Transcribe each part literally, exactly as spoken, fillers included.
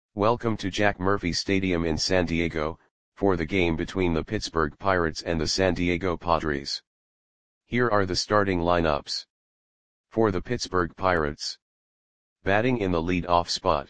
Welcome to Jack Murphy Stadium in San Diego, for the game between the Pittsburgh Pirates and the San Diego Padres. Here are the starting lineups. For the Pittsburgh Pirates. Batting in the lead-off spot.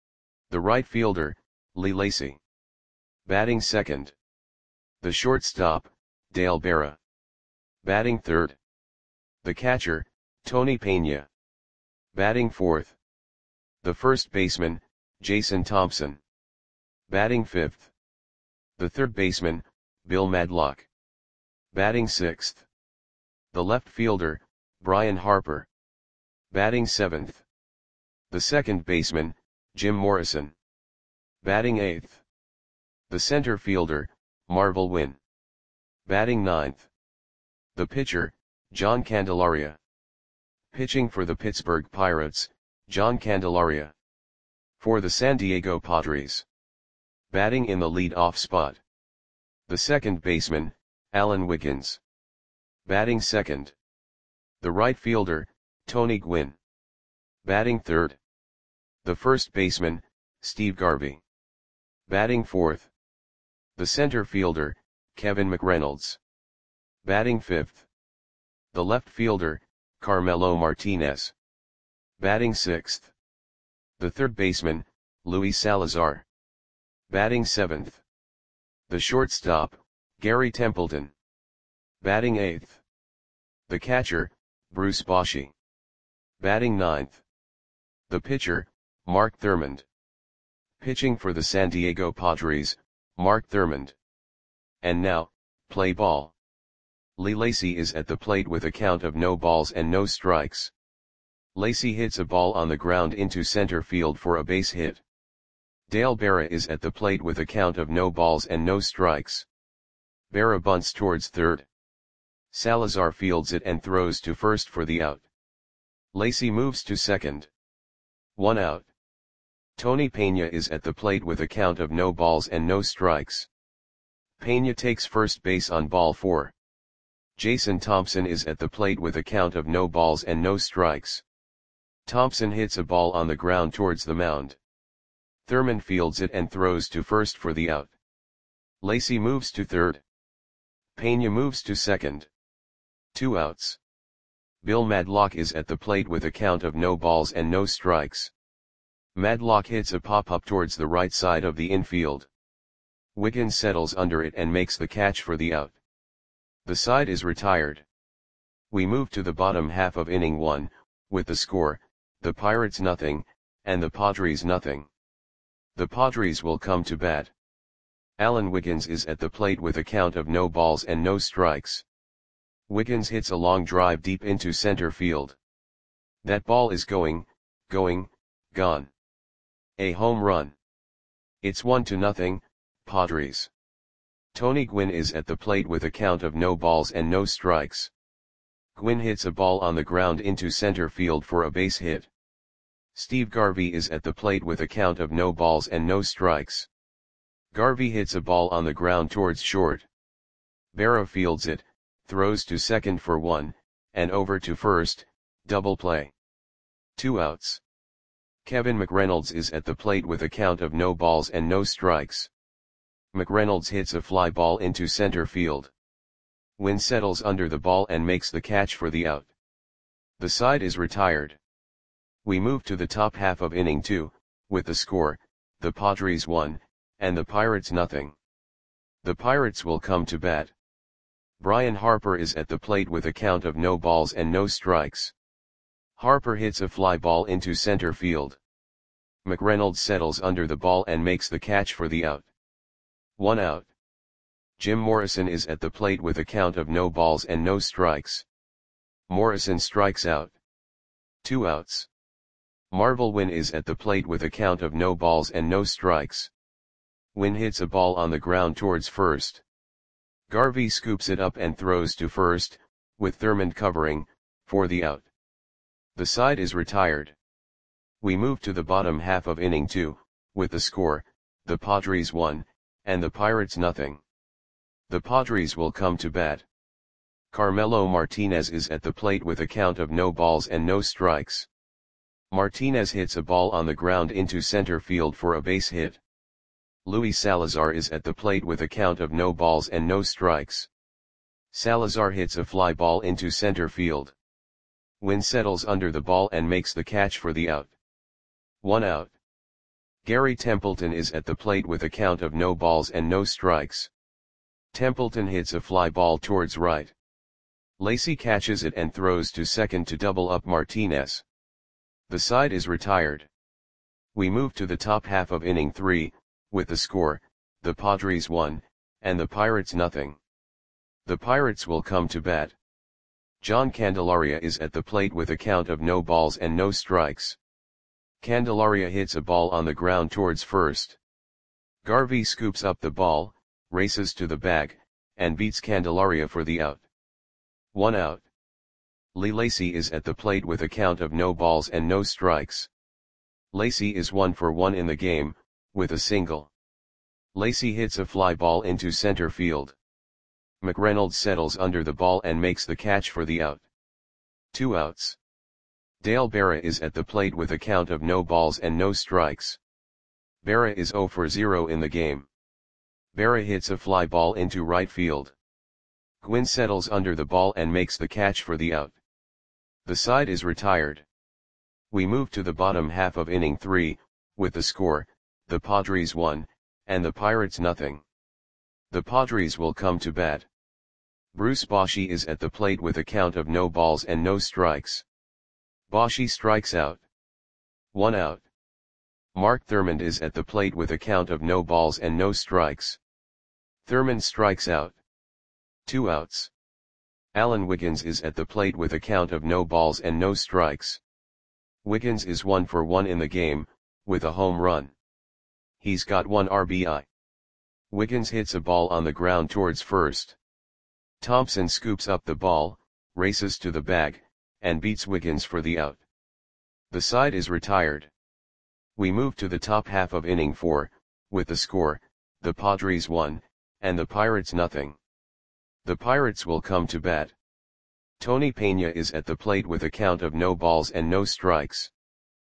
The right fielder, Lee Lacy. Batting second. The shortstop, Dale Berra. Batting third. The catcher, Tony Pena. Batting fourth. The first baseman, Jason Thompson. Batting fifth. The third baseman, Bill Madlock. Batting sixth. The left fielder, Brian Harper. Batting seventh. The second baseman, Jim Morrison. Batting eighth. The center fielder, Marvel Wynn. Batting ninth. The pitcher, John Candelaria. Pitching for the Pittsburgh Pirates, John Candelaria. For the San Diego Padres. Batting in the lead-off spot. The second baseman, Alan Wiggins. Batting second. The right fielder, Tony Gwynn. Batting third. The first baseman, Steve Garvey. Batting fourth. The center fielder, Kevin McReynolds. Batting fifth. The left fielder, Carmelo Martinez. Batting sixth. The third baseman, Luis Salazar. Batting seventh. The shortstop, Gary Templeton. Batting eighth. The catcher, Bruce Bochy. Batting ninth. The pitcher, Mark Thurmond. Pitching for the San Diego Padres, Mark Thurmond. And now, play ball. Lee Lacy is at the plate with a count of no balls and no strikes. Lacy hits a ball on the ground into center field for a base hit. Dale Berra is at the plate with a count of no balls and no strikes. Berra bunts towards third. Salazar fields it and throws to first for the out. Lacy moves to second. One out. Tony Pena is at the plate with a count of no balls and no strikes. Pena takes first base on ball four. Jason Thompson is at the plate with a count of no balls and no strikes. Thompson hits a ball on the ground towards the mound. Thurmond fields it and throws to first for the out. Lacy moves to third. Pena moves to second. Two outs. Bill Madlock is at the plate with a count of no balls and no strikes. Madlock hits a pop-up towards the right side of the infield. Wiggins settles under it and makes the catch for the out. The side is retired. We move to the bottom half of inning one, with the score, the Pirates nothing, and the Padres nothing. The Padres will come to bat. Alan Wiggins is at the plate with a count of no balls and no strikes. Wiggins hits a long drive deep into center field. That ball is going, going, gone. A home run. It's one to nothing, Padres. Tony Gwynn is at the plate with a count of no balls and no strikes. Gwynn hits a ball on the ground into center field for a base hit. Steve Garvey is at the plate with a count of no balls and no strikes. Garvey hits a ball on the ground towards short. Berra fields it, throws to second for one, and over to first, double play. Two outs. Kevin McReynolds is at the plate with a count of no balls and no strikes. McReynolds hits a fly ball into center field. Wynn settles under the ball and makes the catch for the out. The side is retired. We move to the top half of inning two, with the score, the Padres one, and the Pirates nothing. The Pirates will come to bat. Brian Harper is at the plate with a count of no balls and no strikes. Harper hits a fly ball into center field. McReynolds settles under the ball and makes the catch for the out. One out. Jim Morrison is at the plate with a count of no balls and no strikes. Morrison strikes out. Two outs. Marvel Wynn is at the plate with a count of no balls and no strikes. Wynn hits a ball on the ground towards first. Garvey scoops it up and throws to first, with Thurmond covering, for the out. The side is retired. We move to the bottom half of inning two, with the score, the Padres one, and the Pirates nothing. The Padres will come to bat. Carmelo Martinez is at the plate with a count of no balls and no strikes. Martinez hits a ball on the ground into center field for a base hit. Luis Salazar is at the plate with a count of no balls and no strikes. Salazar hits a fly ball into center field. Gwynn settles under the ball and makes the catch for the out. One out. Gary Templeton is at the plate with a count of no balls and no strikes. Templeton hits a fly ball towards right. Lacy catches it and throws to second to double up Martinez. The side is retired. We move to the top half of inning three, with the score, the Padres one, and the Pirates nothing. The Pirates will come to bat. John Candelaria is at the plate with a count of no balls and no strikes. Candelaria hits a ball on the ground towards first. Garvey scoops up the ball, races to the bag, and beats Candelaria for the out. One out. Lee Lacy is at the plate with a count of no balls and no strikes. Lacy is one for one in the game, with a single. Lacy hits a fly ball into center field. McReynolds settles under the ball and makes the catch for the out. Two outs. Dale Berra is at the plate with a count of no balls and no strikes. Berra is zero for zero in the game. Berra hits a fly ball into right field. Gwynn settles under the ball and makes the catch for the out. The side is retired. We move to the bottom half of inning three, with the score, the Padres one, and the Pirates nothing. The Padres will come to bat. Bruce Bochy is at the plate with a count of no balls and no strikes. Bochy strikes out. One out. Mark Thurmond is at the plate with a count of no balls and no strikes. Thurmond strikes out. Two outs. Alan Wiggins is at the plate with a count of no balls and no strikes. Wiggins is one for one in the game, with a home run. He's got one R B I. Wiggins hits a ball on the ground towards first. Thompson scoops up the ball, races to the bag, and beats Wiggins for the out. The side is retired. We move to the top half of inning four, with the score, the Padres one, and the Pirates nothing. The Pirates will come to bat. Tony Peña is at the plate with a count of no balls and no strikes.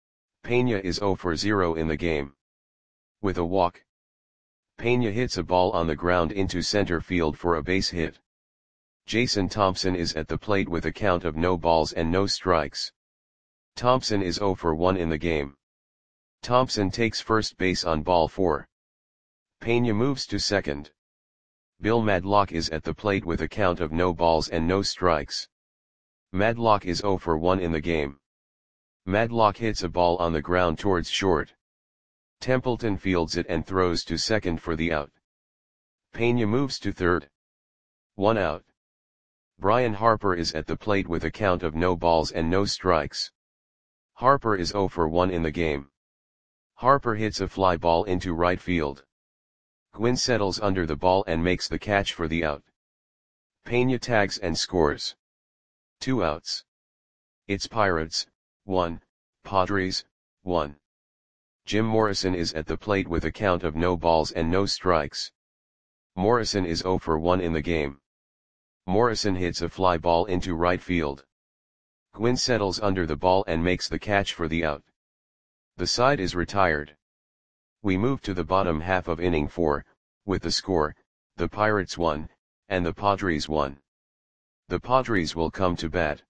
Peña is zero for zero in the game. With a walk, Peña hits a ball on the ground into center field for a base hit. Jason Thompson is at the plate with a count of no balls and no strikes. Thompson is zero for one in the game. Thompson takes first base on ball four. Peña moves to second. Bill Madlock is at the plate with a count of no balls and no strikes. Madlock is zero for one in the game. Madlock hits a ball on the ground towards short. Templeton fields it and throws to second for the out. Peña moves to third. One out. Brian Harper is at the plate with a count of no balls and no strikes. Harper is zero for one in the game. Harper hits a fly ball into right field. Gwynn settles under the ball and makes the catch for the out. Peña tags and scores. Two outs. It's Pirates, one, Padres, one. Jim Morrison is at the plate with a count of no balls and no strikes. Morrison is zero for one in the game. Morrison hits a fly ball into right field. Gwynn settles under the ball and makes the catch for the out. The side is retired. We move to the bottom half of inning four, with the score, the Pirates one, and the Padres one. The Padres will come to bat.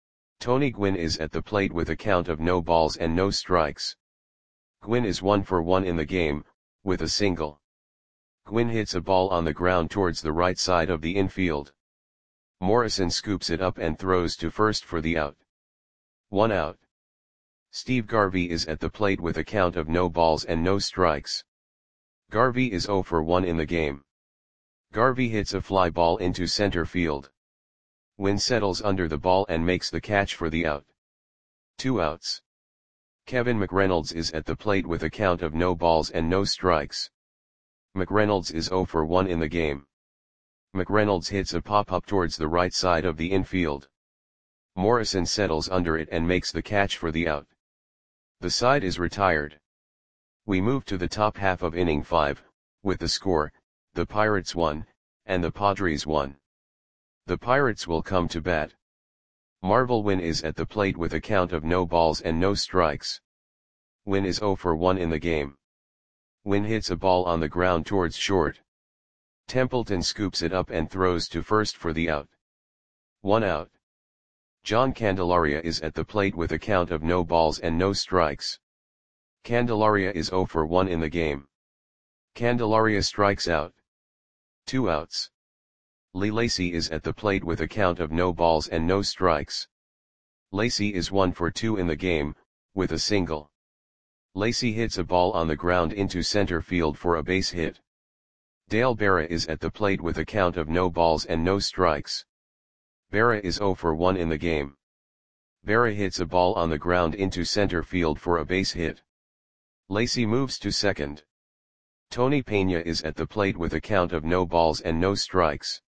Tony Gwynn is at the plate with a count of no balls and no strikes. Gwynn is one for one in the game, with a single. Gwynn hits a ball on the ground towards the right side of the infield. Morrison scoops it up and throws to first for the out. One out. Steve Garvey is at the plate with a count of no balls and no strikes. Garvey is zero for one in the game. Garvey hits a fly ball into center field. Gwynn settles under the ball and makes the catch for the out. Two outs. Kevin McReynolds is at the plate with a count of no balls and no strikes. McReynolds is zero for one in the game. McReynolds hits a pop-up towards the right side of the infield. Morrison settles under it and makes the catch for the out. The side is retired. We move to the top half of inning five, with the score, the Pirates one, and the Padres one. The Pirates will come to bat. Marvel Wynn is at the plate with a count of no balls and no strikes. Wynn is zero for one in the game. Wynn hits a ball on the ground towards short. Templeton scoops it up and throws to first for the out. One out. John Candelaria is at the plate with a count of no balls and no strikes. Candelaria is zero for one in the game. Candelaria strikes out. Two outs. Lee Lacy is at the plate with a count of no balls and no strikes. Lacy is one for two in the game, with a single. Lacy hits a ball on the ground into center field for a base hit. Dale Berra is at the plate with a count of no balls and no strikes. Berra is zero for one in the game. Berra hits a ball on the ground into center field for a base hit. Lacy moves to second. Tony Peña is at the plate with a count of no balls and no strikes.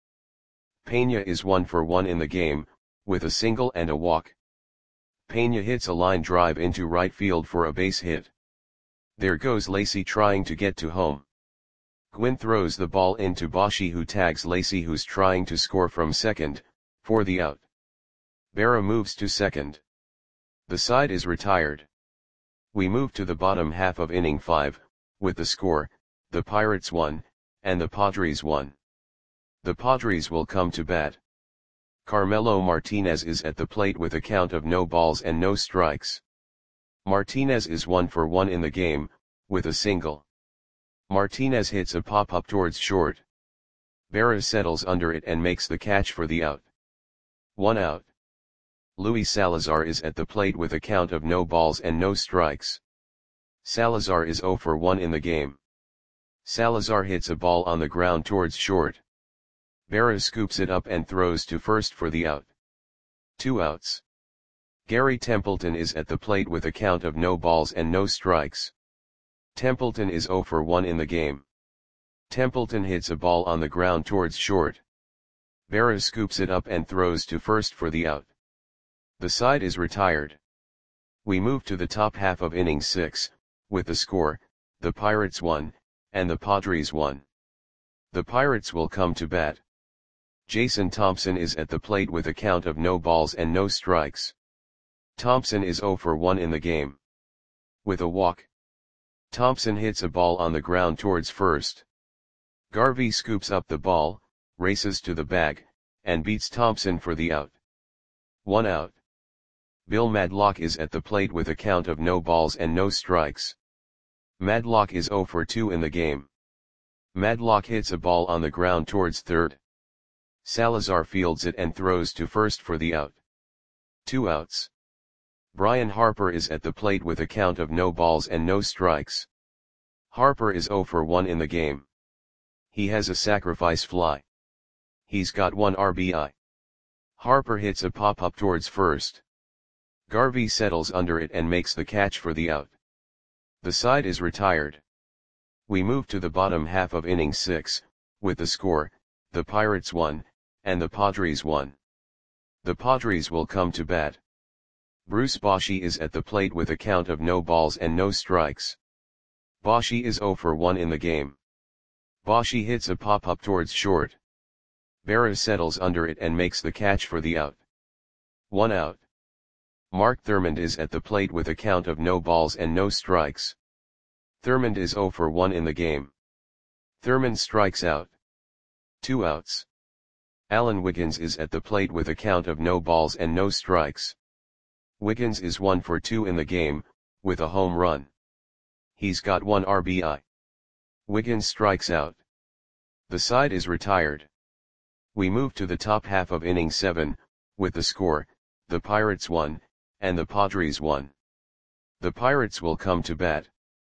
Peña is one for one in the game, with a single and a walk. Peña hits a line drive into right field for a base hit. There goes Lacy trying to get to home. Gwynn throws the ball into Boshi, who tags Lacy, who's trying to score from second, for the out. Berra moves to second. The side is retired. We move to the bottom half of inning five, with the score, the Pirates won, and the Padres won. The Padres will come to bat. Carmelo Martinez is at the plate with a count of no balls and no strikes. Martinez is one for one in the game, with a single. Martinez hits a pop-up towards short. Berra settles under it and makes the catch for the out. One out. Luis Salazar is at the plate with a count of no balls and no strikes. Salazar is zero for one in the game. Salazar hits a ball on the ground towards short. Berra scoops it up and throws to first for the out. Two outs. Gary Templeton is at the plate with a count of no balls and no strikes. Templeton is zero for one in the game. Templeton hits a ball on the ground towards short. Berra scoops it up and throws to first for the out. The side is retired. We move to the top half of inning six, with the score, the Pirates won, and the Padres won. The Pirates will come to bat. Jason Thompson is at the plate with a count of no balls and no strikes. Thompson is zero for one in the game. With a walk. Thompson hits a ball on the ground towards first. Garvey scoops up the ball, races to the bag, and beats Thompson for the out. One out. Bill Madlock is at the plate with a count of no balls and no strikes. Madlock is zero for two in the game. Madlock hits a ball on the ground towards third. Salazar fields it and throws to first for the out. Two outs. Brian Harper is at the plate with a count of no balls and no strikes. Harper is zero for one in the game. He has a sacrifice fly. He's got one R B I. Harper hits a pop-up towards first. Garvey settles under it and makes the catch for the out. The side is retired. We move to the bottom half of inning six, with the score, the Pirates won, and the Padres won. The Padres will come to bat. Bruce Bochy is at the plate with a count of no balls and no strikes. Bochy is zero for one in the game. Bochy hits a pop-up towards short. Berra settles under it and makes the catch for the out. One out. Mark Thurmond is at the plate with a count of no balls and no strikes. Thurmond is zero for one in the game. Thurmond strikes out. Two outs. Alan Wiggins is at the plate with a count of no balls and no strikes. Wiggins is one for two in the game, with a home run. He's got one R B I. Wiggins strikes out. The side is retired. We move to the top half of inning seven, with the score, the Pirates won, and the Padres won. The Pirates will come to bat.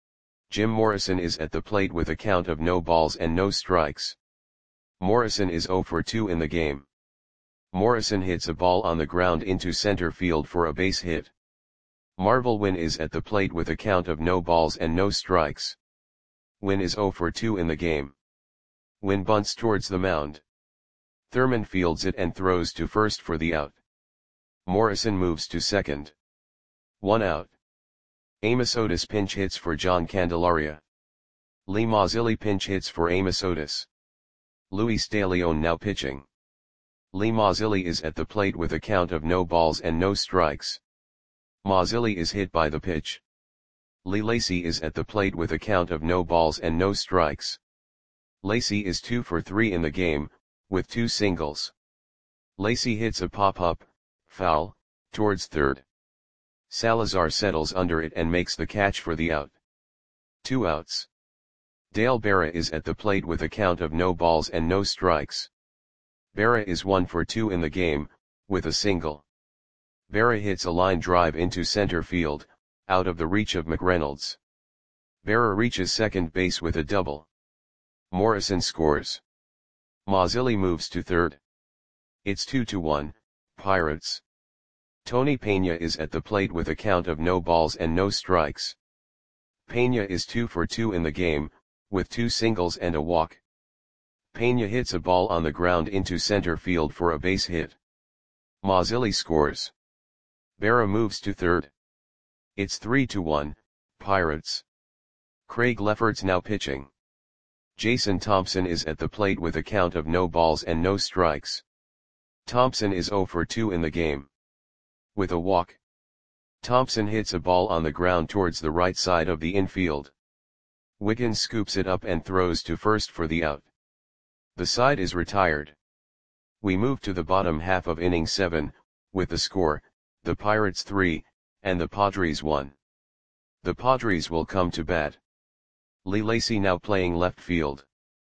Jim Morrison is at the plate with a count of no balls and no strikes. Morrison is zero for two in the game. Morrison hits a ball on the ground into center field for a base hit. Marvel Wynn is at the plate with a count of no balls and no strikes. Wynn is zero for two in the game. Wynn bunts towards the mound. Thurmond fields it and throws to first for the out. Morrison moves to second. One out. Amos Otis pinch hits for John Candelaria. Lee Mazzilli pinch hits for Amos Otis. Luis De Leon now pitching. Lee Mazzilli is at the plate with a count of no balls and no strikes. Mazzilli is hit by the pitch. Lee Lacy is at the plate with a count of no balls and no strikes. Lacy is two for three in the game, with two singles. Lacy hits a pop-up, foul, towards third. Salazar settles under it and makes the catch for the out. Two outs. Dale Berra is at the plate with a count of no balls and no strikes. Berra is one for two in the game, with a single. Berra hits a line drive into center field, out of the reach of McReynolds. Berra reaches second base with a double. Morrison scores. Mazzilli moves to third. It's two to one, Pirates. Tony Peña is at the plate with a count of no balls and no strikes. Peña is two for two in the game, with two singles and a walk. Peña hits a ball on the ground into center field for a base hit. Mazzilli scores. Berra moves to third. It's three to one, Pirates. Craig Lefferts now pitching. Jason Thompson is at the plate with a count of no balls and no strikes. Thompson is zero for two in the game. With a walk. Thompson hits a ball on the ground towards the right side of the infield. Wiggins scoops it up and throws to first for the out. The side is retired. We move to the bottom half of inning seven, with the score, the Pirates three, and the Padres one. The Padres will come to bat. Lee Lacy now playing left field.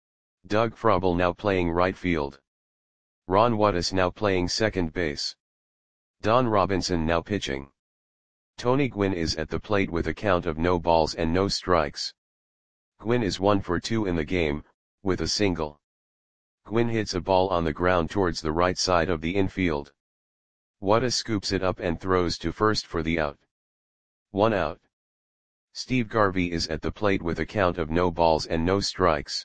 Doug Frobel now playing right field. Ron Wattis now playing second base. Don Robinson now pitching. Tony Gwynn is at the plate with a count of no balls and no strikes. Gwynn is one for two in the game, with a single. Gwynn hits a ball on the ground towards the right side of the infield. Wattis scoops it up and throws to first for the out. One out. Steve Garvey is at the plate with a count of no balls and no strikes.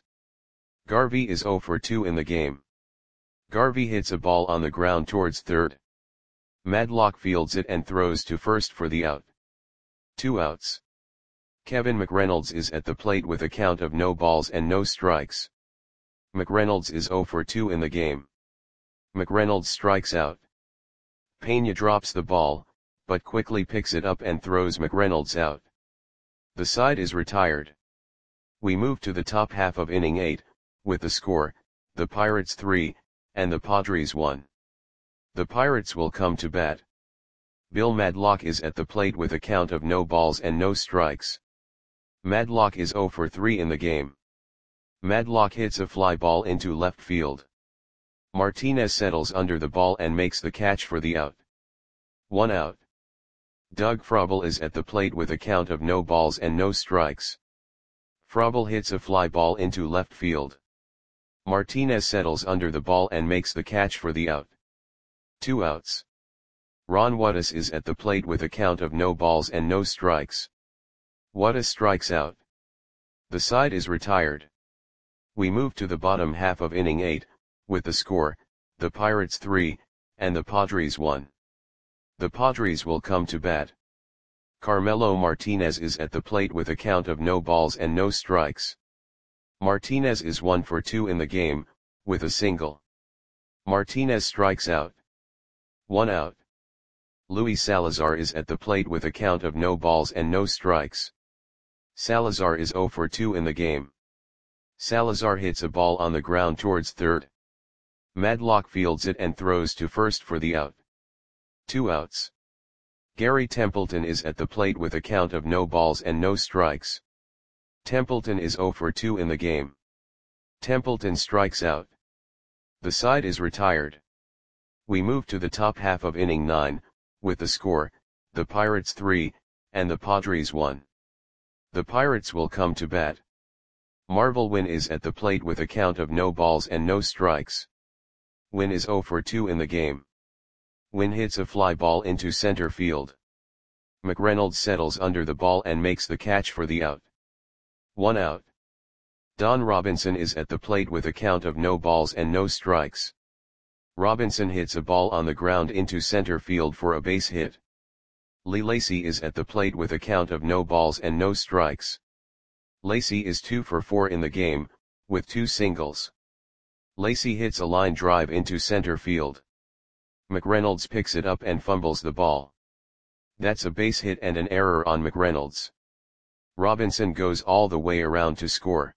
Garvey is zero for two in the game. Garvey hits a ball on the ground towards third. Madlock fields it and throws to first for the out. Two outs. Kevin McReynolds is at the plate with a count of no balls and no strikes. McReynolds is zero for two in the game. McReynolds strikes out. Peña drops the ball, but quickly picks it up and throws McReynolds out. The side is retired. We move to the top half of inning eight, with the score, the Pirates three, and the Padres one. The Pirates will come to bat. Bill Madlock is at the plate with a count of no balls and no strikes. Madlock is zero for three in the game. Madlock hits a fly ball into left field. Martinez settles under the ball and makes the catch for the out. One out. Doug Frobel is at the plate with a count of no balls and no strikes. Frobel hits a fly ball into left field. Martinez settles under the ball and makes the catch for the out. Two outs. Ron Wattis is at the plate with a count of no balls and no strikes. Wattis strikes out. The side is retired. We move to the bottom half of inning eight, with the score, the Pirates three, and the Padres one. The Padres will come to bat. Carmelo Martinez is at the plate with a count of no balls and no strikes. Martinez is one for two in the game, with a single. Martinez strikes out. One out. Luis Salazar is at the plate with a count of no balls and no strikes. Salazar is zero for two in the game. Salazar hits a ball on the ground towards third. Madlock fields it and throws to first for the out. Two outs. Gary Templeton is at the plate with a count of no balls and no strikes. Templeton is zero for two in the game. Templeton strikes out. The side is retired. We move to the top half of inning nine, with the score, the Pirates three, and the Padres one. The Pirates will come to bat. Marvel Wynn is at the plate with a count of no balls and no strikes. Wynn is zero for two in the game. Wynn hits a fly ball into center field. McReynolds settles under the ball and makes the catch for the out. One out. Don Robinson is at the plate with a count of no balls and no strikes. Robinson hits a ball on the ground into center field for a base hit. Lee Lacy is at the plate with a count of no balls and no strikes. Lacy is two for four in the game, with two singles. Lacy hits a line drive into center field. McReynolds picks it up and fumbles the ball. That's a base hit and an error on McReynolds. Robinson goes all the way around to score.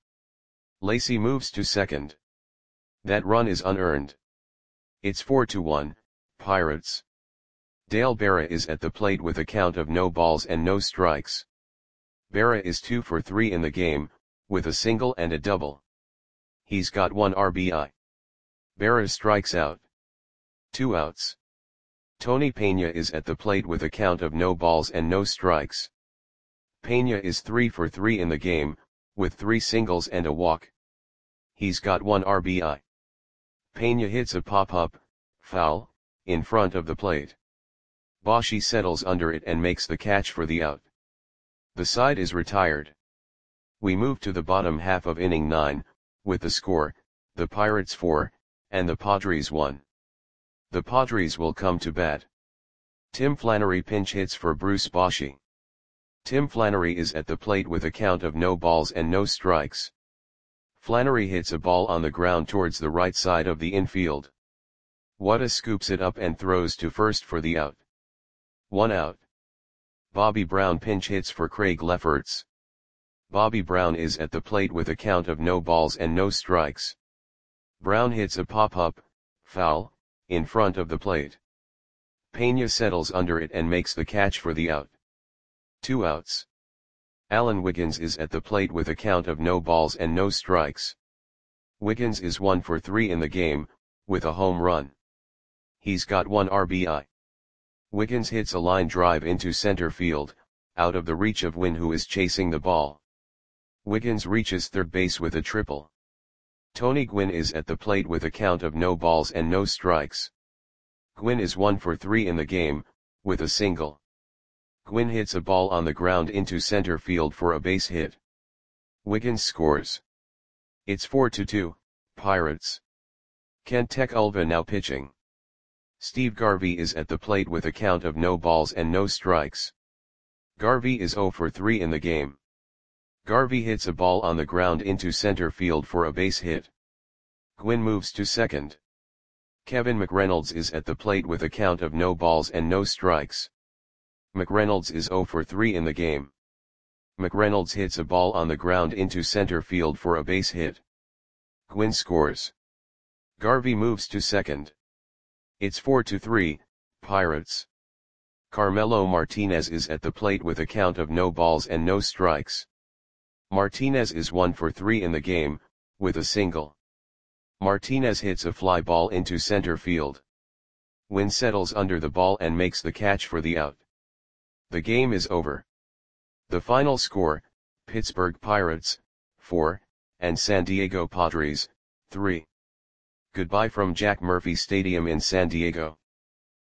Lacy moves to second. That run is unearned. It's four to one, Pirates. Dale Berra is at the plate with a count of no balls and no strikes. Berra is two for three in the game, with a single and a double. He's got one R B I. Berra strikes out. Two outs. Tony Peña is at the plate with a count of no balls and no strikes. Peña is three for three in the game, with three singles and a walk. He's got one R B I. Peña hits a pop-up, foul, in front of the plate. Boshi settles under it and makes the catch for the out. The side is retired. We move to the bottom half of inning nine, with the score, the Pirates four, and the Padres one. The Padres will come to bat. Tim Flannery pinch hits for Bruce Boshi. Tim Flannery is at the plate with a count of no balls and no strikes. Flannery hits a ball on the ground towards the right side of the infield. Wada scoops it up and throws to first for the out. One out. Bobby Brown pinch hits for Craig Lefferts. Bobby Brown is at the plate with a count of no balls and no strikes. Brown hits a pop-up, foul, in front of the plate. Peña settles under it and makes the catch for the out. Two outs. Alan Wiggins is at the plate with a count of no balls and no strikes. Wiggins is one for three in the game, with a home run. He's got one R B I. Wiggins hits a line drive into center field, out of the reach of Wynn, who is chasing the ball. Wiggins reaches third base with a triple. Tony Gwynn is at the plate with a count of no balls and no strikes. Gwynn is one for three in the game, with a single. Gwynn hits a ball on the ground into center field for a base hit. Wiggins scores. It's four to two, Pirates. Kent Tekulve now pitching. Steve Garvey is at the plate with a count of no balls and no strikes. Garvey is zero for three in the game. Garvey hits a ball on the ground into center field for a base hit. Gwynn moves to second. Kevin McReynolds is at the plate with a count of no balls and no strikes. McReynolds is zero for three in the game. McReynolds hits a ball on the ground into center field for a base hit. Gwynn scores. Garvey moves to second. It's four to three, Pirates. Carmelo Martinez is at the plate with a count of no balls and no strikes. Martinez is one for three in the game, with a single. Martinez hits a fly ball into center field. Wynn settles under the ball and makes the catch for the out. The game is over. The final score, Pittsburgh Pirates, four, and San Diego Padres, three. Goodbye from Jack Murphy Stadium in San Diego.